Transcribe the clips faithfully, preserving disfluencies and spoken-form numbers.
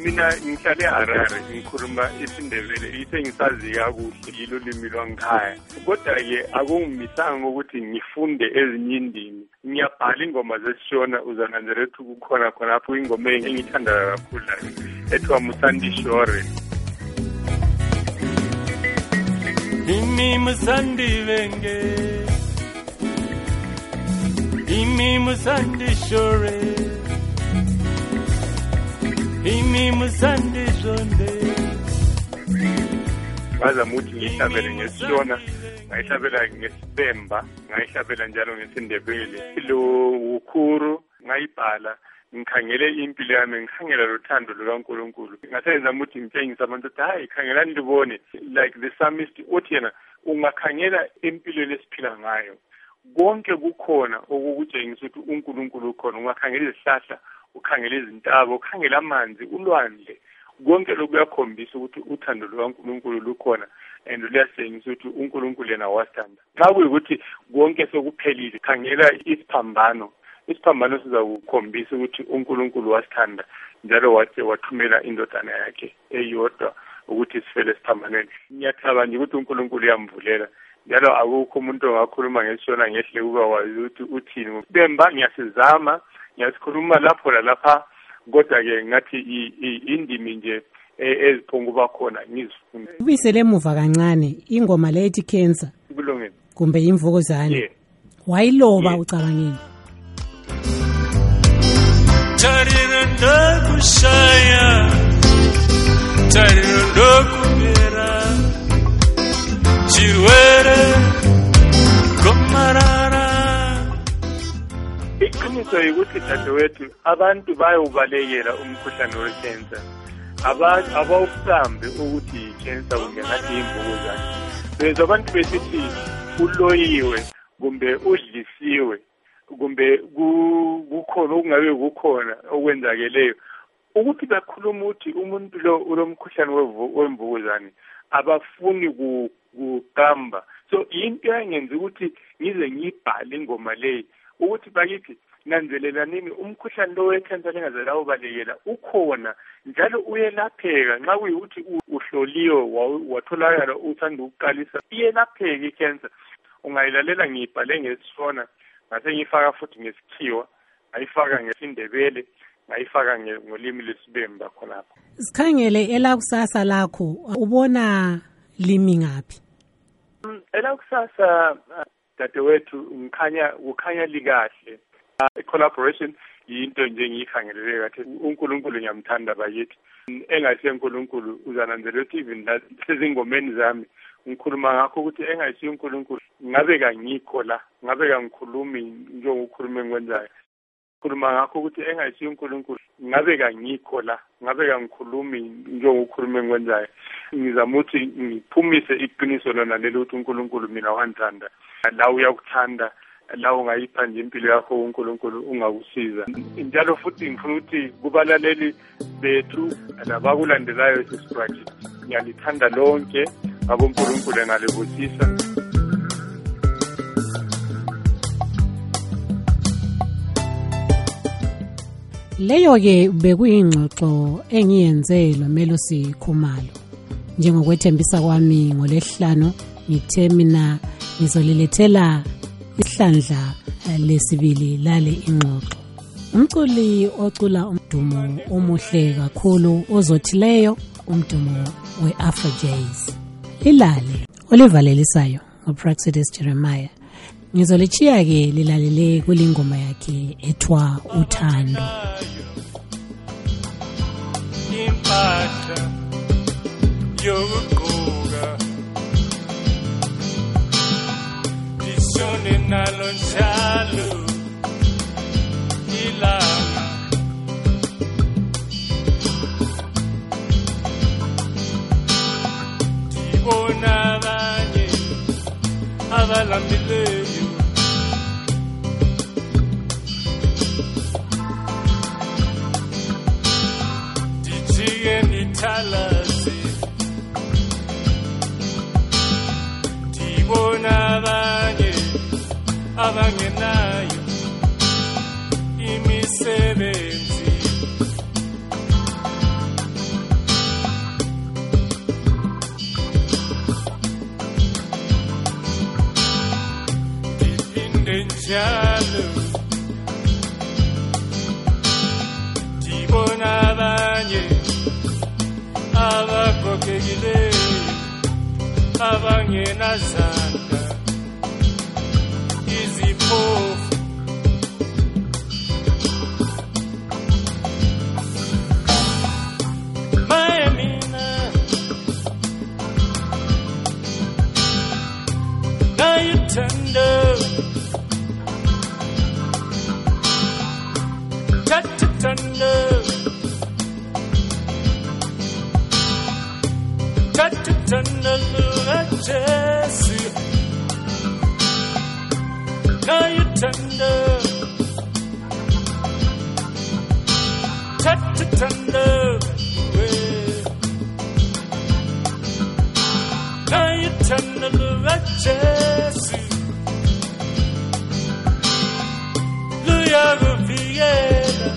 mina ngihlale eHarare ngikhuluma isiNdebele isengisazi kakuhle yilo limi lwangikhaya kodwa-ke akungimisanga ukuthi ngifunde ezinye indimi ngiyabhala ingoma zesishona uzananzela ukuthi kukhona khonapho ingoma engiyithandayo kakhulu ethiwa Musandi Shore. Imi Musandi Venge, Imi Musandi Shore, Imi Musandi Shonde. Baza muthi ngihlabele ngesishona, ngayihlabela ngesibemba, ngayihlabela njalo ngesindebele. Lo ukhuru ngayibhala ngikhangele impilo yami ngikhangela lothando lukaNkulunkulu ngasenza ukuthi ngitshengise abantu ukuthi hayi khangelani libone like the psalmist uthi yena ungakhangela impilo lesiphila ngayo konke kukhona okukutshengisa ukuthi uNkulunkulu ukhona ungakhangela izihlahla ukhangela izintaba ukhangela amanzi ulwandle konke lokuyakhombisa ukuthi uthando lukaNkulunkulu lukhona and luyasengisa ukuthi uNkulunkulu yena wasithanda xa kuyikuthi konke sokuphelile khangela isiphambano isiphambano sizakukhombisa ukuthi uNkulunkulu wasithanda njalo wathi wathumela indodana yakhe eyodwa ukuthi sifele siphambaneni. Ngiyathaba nje ukuthi uNkulunkulu uyamvulela njalo akukho umuntu ongakhuluma ngesishona ngehle kuba wazi ukuthi uthini. Bemba ngiyasizama ngiyasikhuluma lapho lapha kodwa-ke ngathi indimi nje eziphonga kuba khona ngizifunda. Ubisele emuva kancane ingoma le ethi Cancer kulungile kumbe imvukuzane wayiloba ucabangeni Tariro ndokushaya, tariro ndokumera, chirwere komarara. Iqiniso yikuthi dadewethu abantu bayawubalekela umkhuhlane wecancer. Abawusambe ukuthi icancer kungengathi imvukuzane. Beza abantu besithi uloyiwe kumbe udlisiwe kumbe kukhona okungabe kukhona okwenzakeleyo ukuthi bakhuluma ukuthi umuntu lo ulomkhuhlane wemvukuzane abafuni kuqamba. So into yangenza ukuthi ngize ngibhale ingoma leyi ukuthi bakithi nanzelelanini umkhuhlane lo wecancer lengazela ubalekela ukhona njalo uyelapheka nxa kuyikuthi uhloliwe watholakala uthanda ukuqalisa iyelapheka icancer. Ungayilalela ngibhale ngesishona ngase ngifaka futhi ngesikhiwa ngayifaka ngesindebele ngayifaka ngolimi lesibemba khonapho. Sikhangele elakusasa lakho ubona limi ngapi? Elakusasa dadewethu ngikhanya kukhanya likahle. I-collaboration yinto nje ngiyikhangelele kathi uNkulunkulu ngiyamthanda bayithi engasiye uNkulunkulu uzananzela ukuthi even sezingomeni zami ngikhuluma ngakho ukuthi engasiye uNkulunkulu ngabe kangikho la ngabe kangikhulumi njengokukhuluma engikwenzayo khuluma ngakho ukuthi engasiye uNkulunkulu ngabe kangikho la ngabe kangikhulumi njengokukhuluma engikwenzayo ngizama ukuthi ngiphumise iqiniso lona lelo ukuthi uNkulunkulu mina wangithanda la uyakuthanda la ungayipha nje impilo yakho uNkulunkulu ungakusiza njalo futhi ngifuna ukuthi kubalaleli bethu nabakulandelayo this project ngiyalithanda lonke aboNkulunkulu engalibusisa. Leyo-ke bekuyingxoxo engiyenze loMelusi Khumalo. Njengokwethembisa kwami ngoLesihlanu ngithe mina ngizolilethela isihlandla lesibili lale ingxoxo. Umculi ocula umdumo omuhle kakhulu ozothileyo umdumo we-Afro Jazz. Lilale olivalelisayo nguPraxedis Jeremiah. Ngizolichiya-ke lilalele kulingoma yakhe ethwa Uthando. Impahla yokugqoka lishone nalo njalo ilanga dibona abanye abalambileyo dijike nithalasi dibona abanye abangenayo imisebenzi njalo ndibona abanye abagogekileyo abangenazandla iziphofu maye mina nayithanda tatithanda tatithanda lukajesu nayithanda tatithanda nayithanda lukajesu luyakuvikela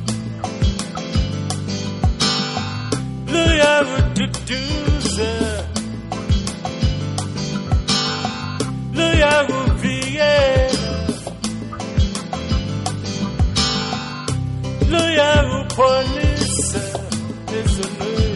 luyakududuza luyakuvikela luyakupholisa ezonweni.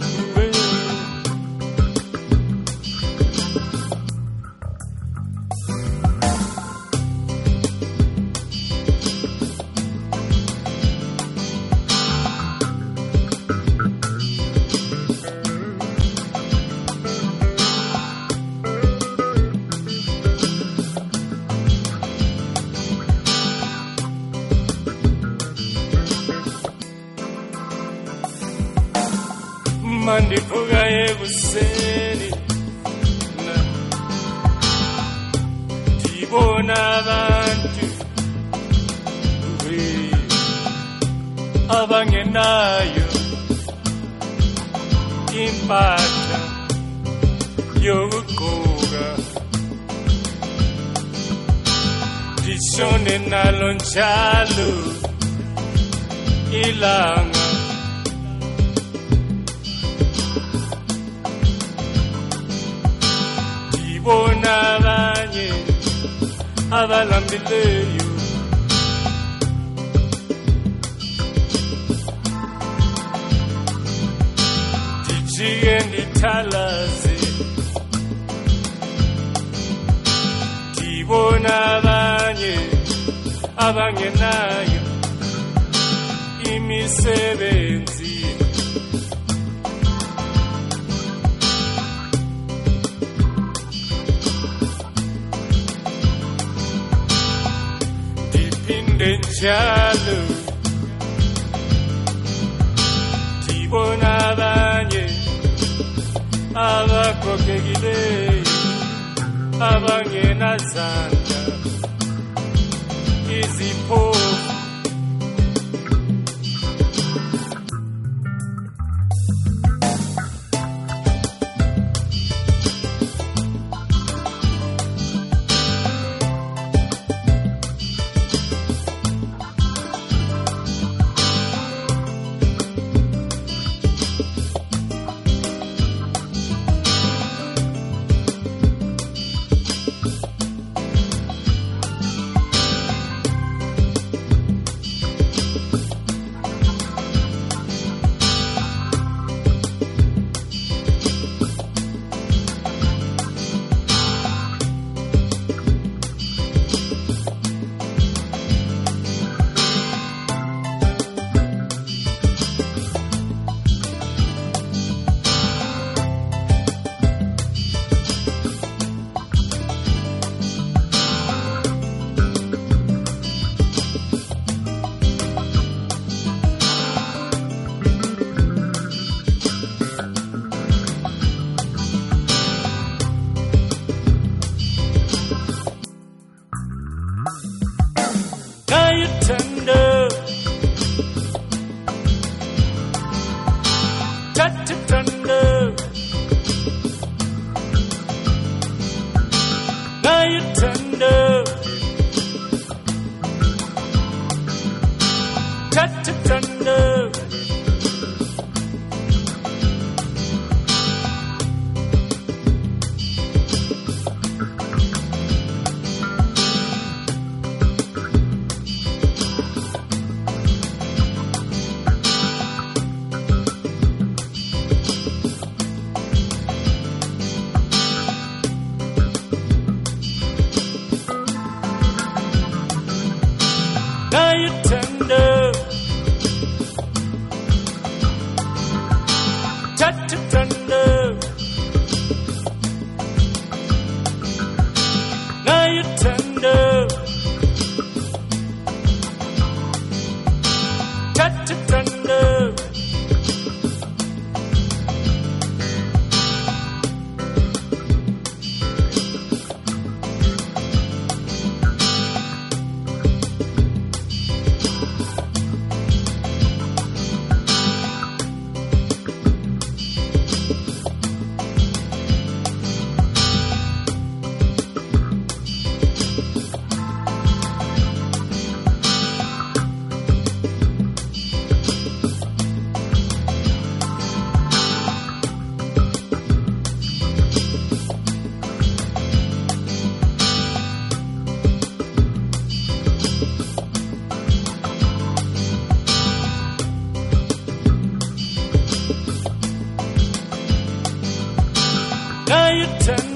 Mandivuka ekuseni ndibona abantu abangenayo impahla yokugqoka ndishone nalo njalo ilanga ndibona abanye abalambileyo ndijike ndithalaze ndibona abanye abangenayo imisebenzi njalo ndibona abanye abagogekileyo abangenazandla iziphofu ngayithanda